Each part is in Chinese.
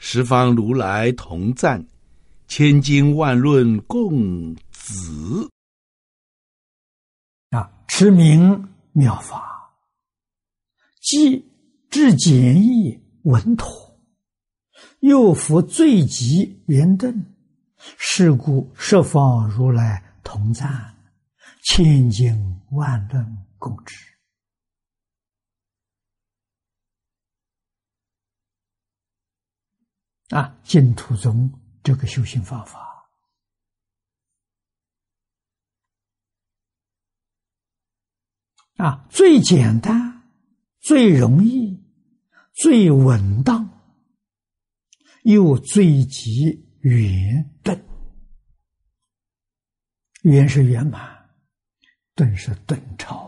十方如来同赞，千经万论共子。 持名妙法，即至简易稳妥，又服最极圆顿，是故十方如来同赞，千经万论共之。净土宗这个修行方法最简单、最容易、最稳当，又最极圆顿。圆是圆满，顿是顿超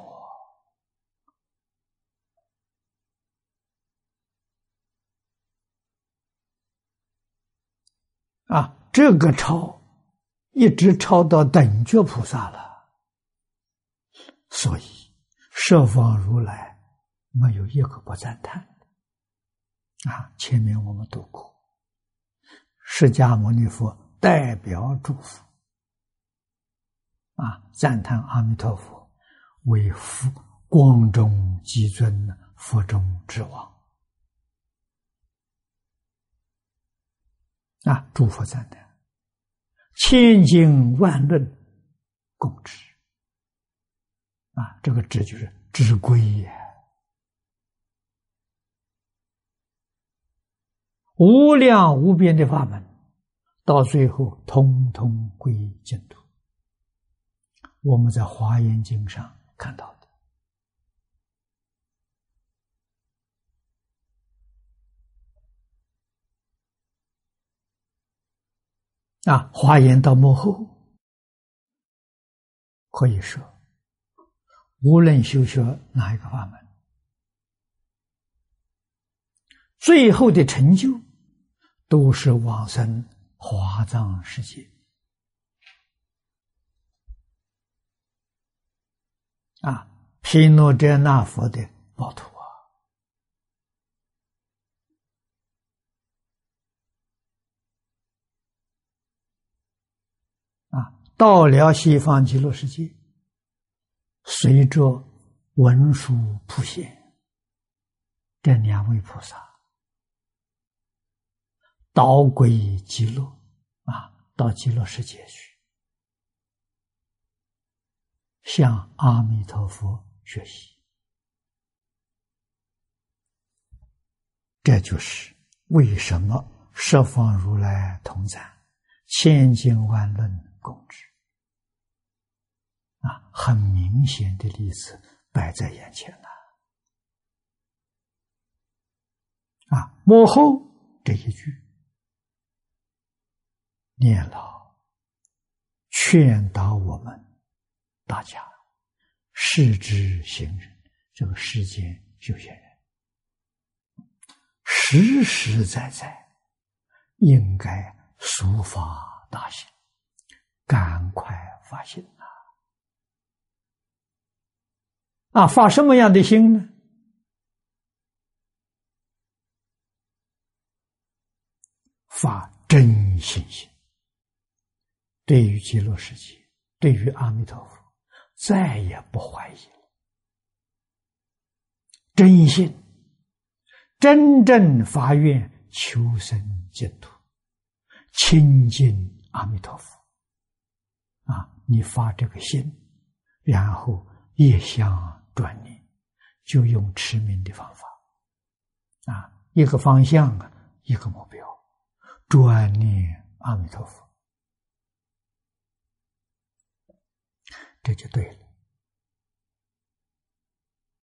这个超一直超到等觉菩萨了，所以十方如来没有一个不赞叹的。前面我们读过，释迦牟尼佛代表诸佛赞叹阿弥陀佛为佛光中极尊，佛中之王诸佛赞叹，千经万论共之这个知就是知归也，无量无边的法门，到最后通通归净土。我们在华严经上看到的华严到末后，可以说无论修学哪一个法门，最后的成就都是往生华藏世界毗卢遮那佛的报土到了西方极乐世界，随着文殊普贤这两位菩萨导归极乐到极乐世界去，向阿弥陀佛学习。这就是为什么十方如来同赞，千经万论共之很明显的例子摆在眼前了幕后这一句念老劝导我们大家视之行人，这个世间修行人实实在在应该抒发大心，赶快发心发什么样的心呢？发真心心，对于极乐世界，对于阿弥陀佛，再也不怀疑了。真心，真正发愿求生净土，亲近阿弥陀佛你发这个心，然后一向转念，就用持名的方法一个方向一个目标，专念阿弥陀佛，这就对了。